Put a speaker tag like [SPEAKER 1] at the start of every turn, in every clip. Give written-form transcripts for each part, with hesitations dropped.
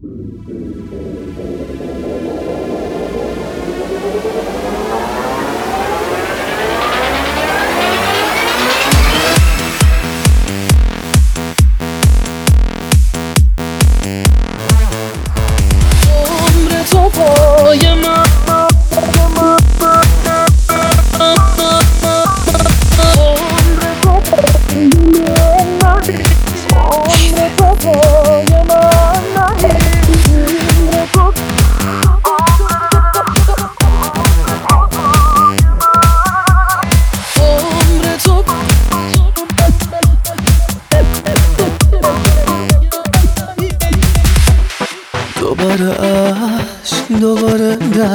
[SPEAKER 1] دوباره عشق، دوباره نه،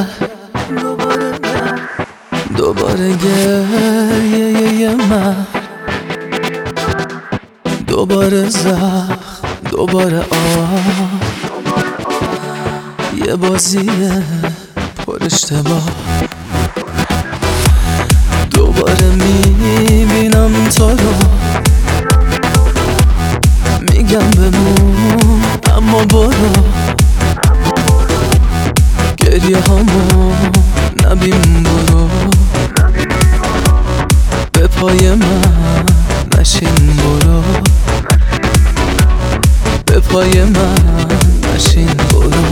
[SPEAKER 1] دوباره گریه من، دوباره زخم، دوباره یه بازی پر اشتباه. دوباره میبینم تو رو، میگم بمون اما برو، گریه هامو نبین، برو به پای من نشین، برو به پای من نشین، برو.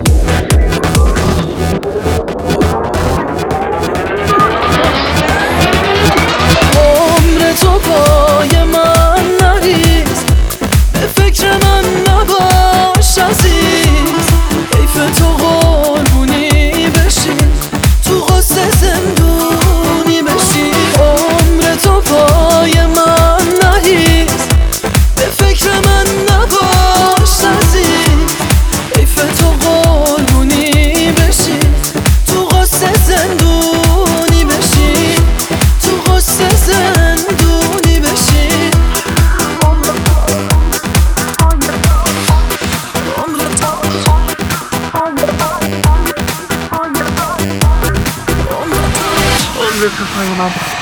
[SPEAKER 1] عمر تو پای من نریز، به فکر من نباش عزیز، حیف تو قربونی بشی، تو غصه زندونی بشی. عمر تو پای من نریز، به فکر من نباش عزیز، حیف تو قربونی بشی، تو غصه زندونی بشی، تو غصه زندونی بشی. عمر تو پای من